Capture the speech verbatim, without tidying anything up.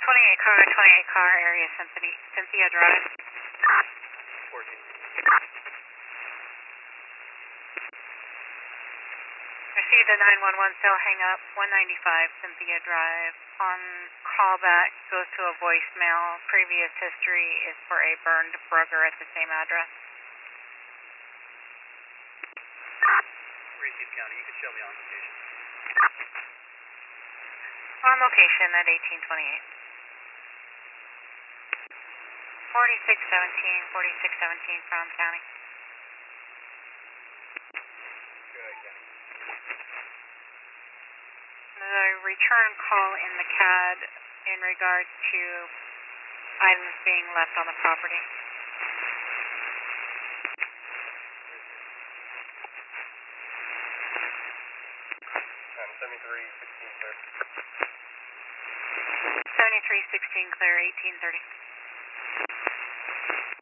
twenty-eight car, twenty-eight car, area Cynthia, Cynthia Drive. fourteen. Received a nine one one cell hang up, one ninety-five Cynthia Drive. On callback, goes to a voicemail. Previous history is for a burned Brugger at the same address. Received County, you can show me on location. On location at eighteen twenty-eight. forty-six seventeen, forty-six seventeen from County. Go ahead, County. The return call in the C A D in regards to items being left on the property. Um, seventy-three sixteen clear. seventy-three sixteen clear, eighteen thirty.